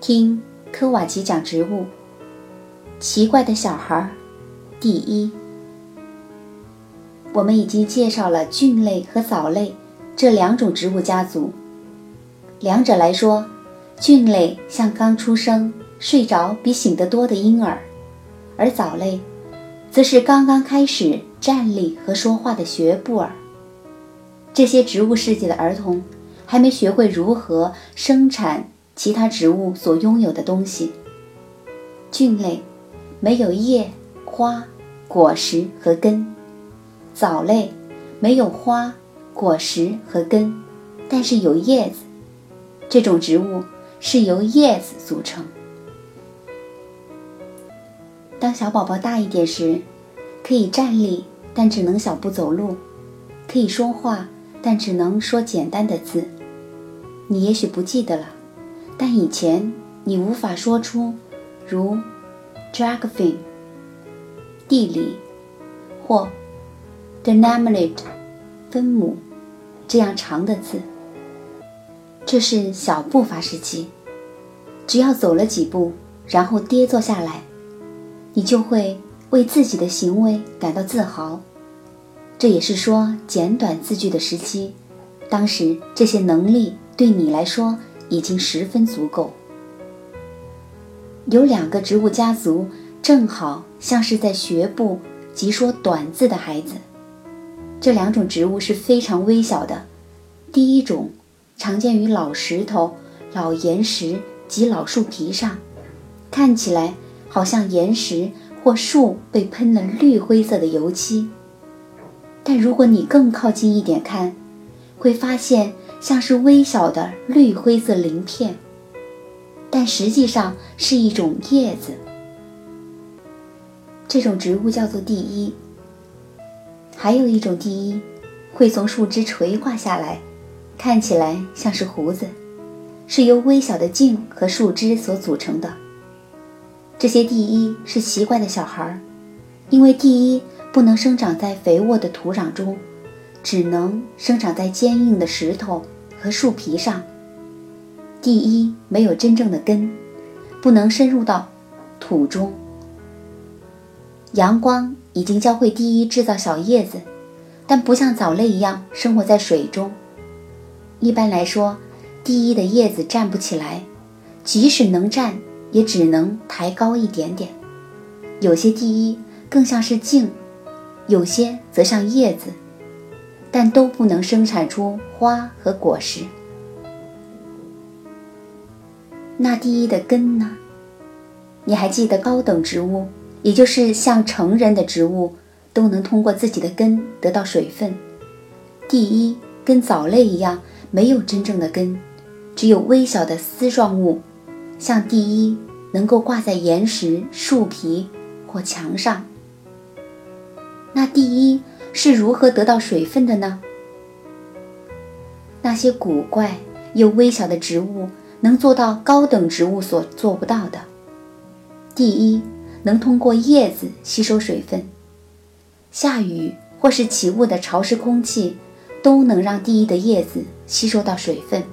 听科瓦奇讲植物，奇怪的小孩第一。我们已经介绍了菌类和藻类这两种植物家族。两者来说，菌类像刚出生睡着比醒得多的婴儿，而藻类则是刚刚开始站立和说话的学步儿。这些植物世界的儿童还没学会如何生产其他植物所拥有的东西。菌类没有叶、花、果实和根，藻类没有花、果实和根，但是有叶子。这种植物是由叶子组成。当小宝宝大一点时，可以站立，但只能小步走路；可以说话，但只能说简单的字。你也许不记得了，但以前你无法说出如 dragonfly 地理或 dynamite 分母这样长的字。这是小步伐时期，只要走了几步，然后跌坐下来，你就会为自己的行为感到自豪。这也是说简短字句的时期，当时这些能力对你来说已经十分足够。有两个植物家族正好像是在学步及说短字的孩子。这两种植物是非常微小的。第一种常见于老石头、老岩石及老树皮上，看起来好像岩石或树被喷了绿灰色的油漆。但如果你更靠近一点看，会发现像是微小的绿灰色鳞片，但实际上是一种叶子。这种植物叫做地衣。还有一种地衣会从树枝垂挂下来，看起来像是胡子，是由微小的茎和树枝所组成的。这些地衣是奇怪的小孩，因为地衣不能生长在肥沃的土壤中，只能生长在坚硬的石头和树皮上。地衣没有真正的根，不能深入到土中。阳光已经教会地衣制造小叶子，但不像藻类一样生活在水中。一般来说，地衣的叶子站不起来，即使能站，也只能抬高一点点。有些地衣更像是茎，有些则像叶子，但都不能生产出花和果实。那地衣的根呢？你还记得高等植物，也就是像成人的植物，都能通过自己的根得到水分。地衣跟藻类一样，没有真正的根，只有微小的丝状物，像地衣能够挂在岩石、树皮或墙上。那地衣是如何得到水分的呢？那些古怪又微小的植物能做到高等植物所做不到的。地衣能通过叶子吸收水分，下雨或是起雾的潮湿空气都能让地衣的叶子吸收到水分。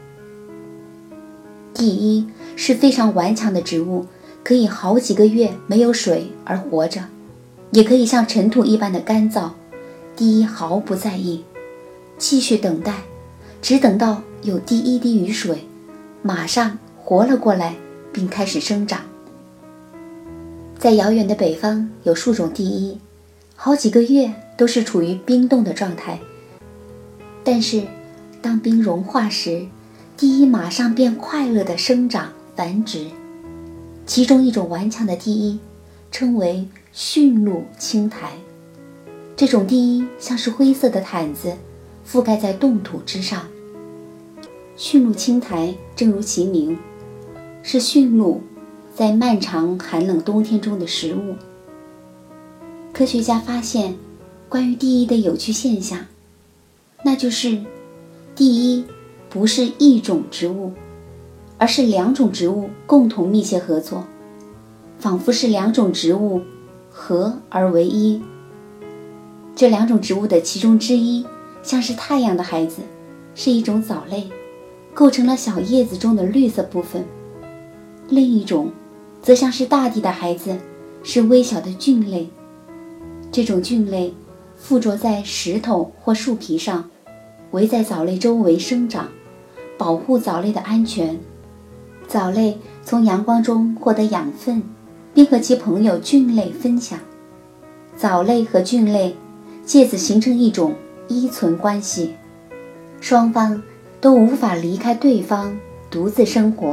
地衣是非常顽强的植物，可以好几个月没有水而活着，也可以像尘土一般的干燥。地衣毫不在意，继续等待，只等到有第一滴雨水，马上活了过来，并开始生长。在遥远的北方有数种地衣，好几个月都是处于冰冻的状态，但是当冰融化时，地衣马上便快乐地生长繁殖。其中一种顽强的地衣称为驯鹿青苔。这种地衣像是灰色的毯子，覆盖在冻土之上。驯鹿青苔正如其名，是驯鹿在漫长寒冷冬天中的食物。科学家发现关于地衣的有趣现象，那就是地衣不是一种植物，而是两种植物共同密切合作，仿佛是两种植物合而为一。这两种植物的其中之一像是太阳的孩子，是一种藻类，构成了小叶子中的绿色部分。 另一种则像是大地的孩子，是微小的菌类。这种菌类附着在石头或树皮上，围在藻类周围生长，保护藻类的安全。藻类从阳光中获得养分，并和其朋友菌类分享。藻类和菌类借此形成一种依存关系，双方都无法离开对方，独自生活。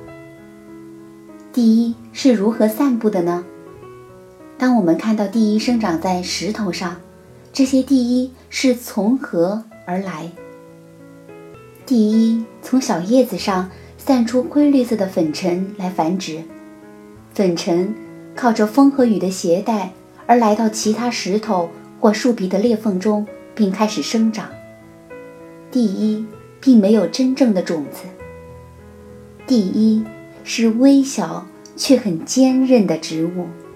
地衣是如何散布的呢？当我们看到地衣生长在石头上，这些地衣是从何而来？地衣从小叶子上散出灰绿色的粉尘来繁殖，粉尘靠着风和雨的携带而来到其他石头或树皮的裂缝中，并开始生长。地衣并没有真正的种子，地衣是微小却很坚韧的植物。